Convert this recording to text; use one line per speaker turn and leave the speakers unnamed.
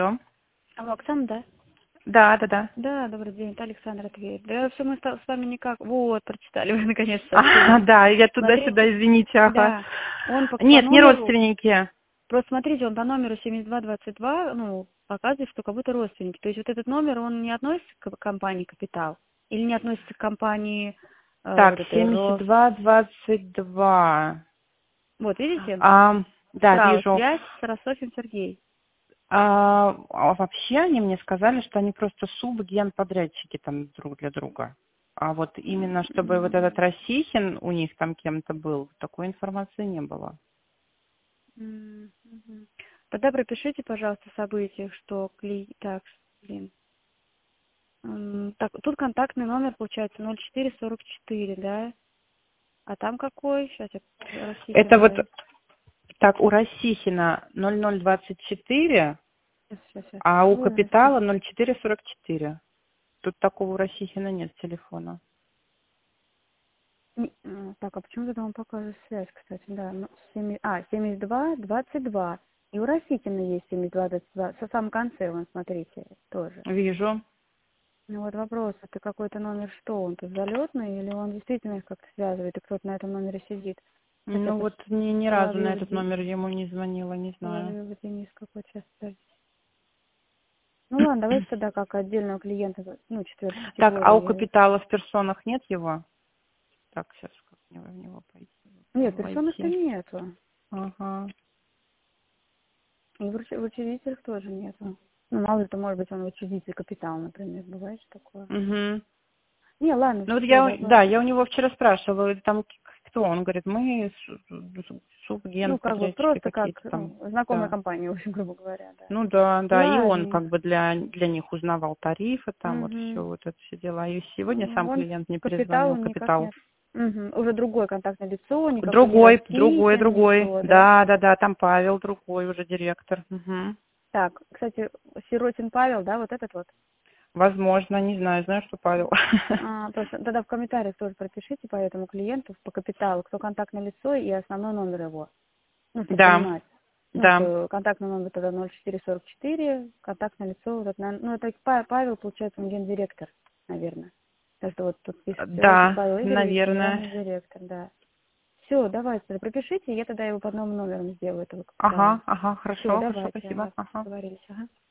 Алло.
Алло, Оксана, да?
Да.
Да, добрый день, это Александр ответит. Да, все мы с вами никак... Вот, прочитали вы наконец-то.
Да, я туда-сюда,
Смотрите,
извините, ага.
да, он по
Нет, не
номеру...
родственники.
Просто смотрите, он по номеру 7222, ну, показывает, что как будто родственники. То есть вот этот номер, он не относится к компании «Капитал» или не относится к компании
Так,
вот этой РО.
7222.
Вот, видите?
Да,
Справа
вижу.
связь с Ростовым Сергей.
Вообще они мне сказали, что они просто субгенподрядчики там друг для друга. А вот именно, чтобы вот этот Росихин у них там кем-то был, такой информации не было.
Мгм. Тогда пропишите, пожалуйста, в событиях, что Так, блин. Так, тут контактный номер получается 0444, да? А там какой? Сейчас я
Это
Росихина
вот
даю.
так, у Росихина 0024,
Сейчас.
а у
Ой,
Капитала 0444. Тут такого у Росихина нет телефона.
Так, а почему тогда он показывает связь, кстати, да? 7222. И у Росихина есть 7222. В самом конце, вон, смотрите, тоже.
Вижу.
Ну вот вопрос, это какой-то номер что? Он тут залетный или он действительно их как-то связывает, и кто-то на этом номере сидит? Хотя
Ну вот ни разу на этот
половина
номер ему не звонила, не знаю.
Денис какой-то сейчас. Ну ладно, давайте тогда как отдельного клиента, ну, четвертой
Так, а у
категории.
Капитала в персонах нет его? Так, сейчас как мне в него пойти?
Нет, персонах-то
Войти.
нету.
Ага.
И в учредителях тоже нету. Ну, мало ли, то может быть он учредитель капитала, например, бывает что такое.
Угу.
Не, ладно,
Ну вот
все,
да, я у него вчера спрашивала, там кто? Он говорит, мы
ну, как бы
субгенподрядчики
просто как
какие-то там.
знакомая
Да.
компания, в общем, грубо говоря, да.
Ну да, и он
Ладно.
как бы для них узнавал тарифы, там вот
Угу.
все, вот это все дела. И сегодня сам
Он
клиент мне
к капиталу
перезвонил,
никак
Капитал.
нет. Угу. Уже другое контактное лицо, никакой не
Другой.
Ростихин, ничего, да?
Да, там Павел, другой уже директор. Мгм.
Так, кстати, Сиротин Павел, да, вот этот вот.
Возможно, не знаю, что Павел.
Просто тогда в комментариях тоже пропишите по этому клиенту, по капиталу, кто контактное лицо и основной номер его. Ну, чтобы
Да,
понимать. Ну,
да.
что контактный номер тогда 0444, контактное лицо, вот это, ну, это Павел, получается, он гендиректор, наверное. Так что вот тут пишет Сиротин
Да,
Павел Игоревич,
наверное.
генеральный директор, да. Все, давайте тогда пропишите, я тогда его под новым номером сделаю, этого капитала.
Ага,
Все,
хорошо,
давайте,
спасибо.
ага,
Ага.
договорились, ага.